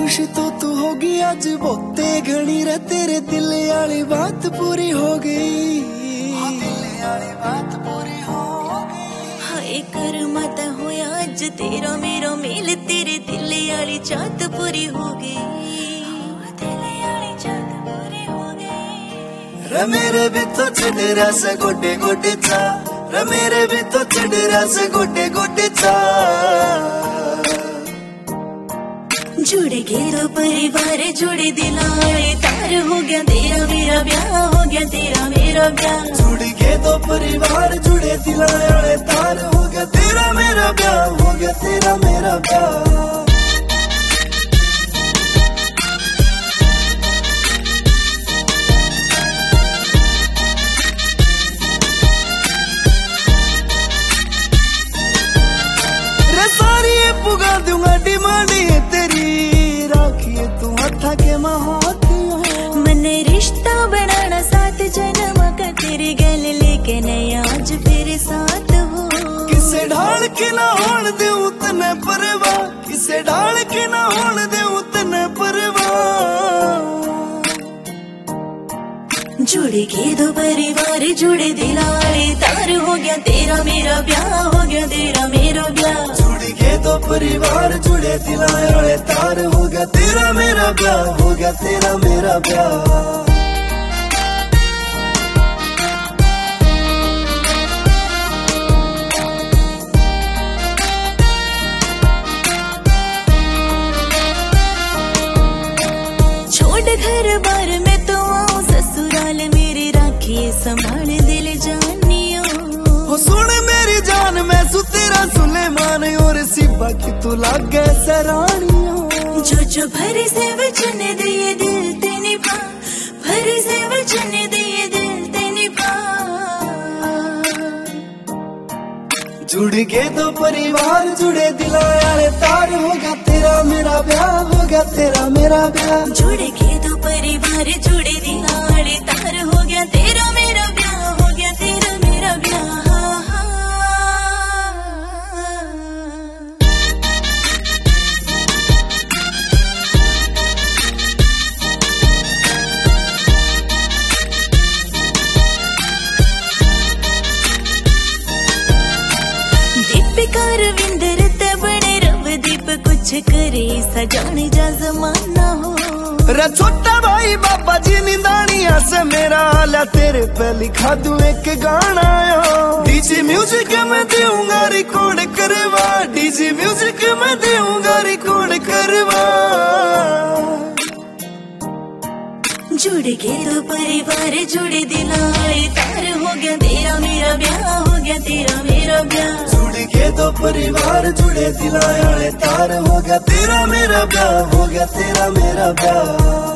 खुश तो तू होगी आज बहुते घनी रे, तेरे दिल वाली बात पूरी हो गई, दिल वाली बात पूरी हो गई। हाय कर मत होया अज तेरा मेरा मेल, तेरे दिल वाली चाहत पूरी हो गई, दिल वाली चाहत पूरी हो गई। रे मेरे भी तो चढ़ से गोडे गोडे चा, रे मेरे भी तो चढ़ से गोडे गोडे चा। जुड़ गए दो परिवार जुड़े दिलाए, तार हो गया तेरा मेरा ब्याह, हो गया तेरा मेरा ब्याह। जुड़ गए दो परिवार जुड़े दिलाए, तार हो गया तेरा मेरा ब्याह, हो गया तेरा मेरा ब्याह। पुगा दूंगा डिमांड ये तेरी, राखिए तू हथा के महातिया। मैंने रिश्ता बनाना साथ जन्म का, तेरे गल लेके नहीं आज फिर साथ हो। किसे ढाल के ना होन दे उतने परवाह, किसे ढाल के ना होन दे उतने परवाह। जुड़ के दो परिवार जुड़े दिलाए, तार हो गया तेरा मेरा ब्याह, हो गया तेरा मेरा ब्याह। जुड़ के दो परिवार जुड़े दिलाए, तार हो गया तेरा मेरा ब्याह, हो गया तेरा मेरा ब्याह। छोड़ घर बार में तो आओ ससुराल, मेरी राखी संभाल दिल जानियो। हो सुन मेरी जान मैं सु तेरा सुलेमान, और सिब्बा की तू लागे सरानियों। जो भरे से वचन दिए दिल ते निभा, भरे से वचन दिए दिल ते निभा। जुड़ गए दो परिवार जुड़े दिलाए, तार हो गया तेरा मेरा ब्याह, हो गया तेरा मेरा ब्याह। जुड़ के दो परिवार जुड़े दिलाए, तार हो गया तेरा मेरा ब्याह, हो गया तेरा मेरा ब्याह। दीपिका रविंदर ते बड़े रवदीप, कुछ करे सजाने जा जमाना हो। रे छोटा भाई बाबा जी निदानिया से मेरा आला, तेरे पे लिखा दूं एक गाना यो। डीजे म्यूजिक में दूंगा रिकॉर्ड करवा, डीजे म्यूजिक में दूंगा रिकॉर्ड करवा। जुड़ के दो परिवार जुड़े दिलाए, तार हो गया तेरा मेरा ब्याह, हो गया तेरा मेरा ब्याह। जुड़ के दो परिवार जुड़े दिलाए, तार हो गया तेरा मेरा ब्याह, हो गया तेरा मेरा ब्याह।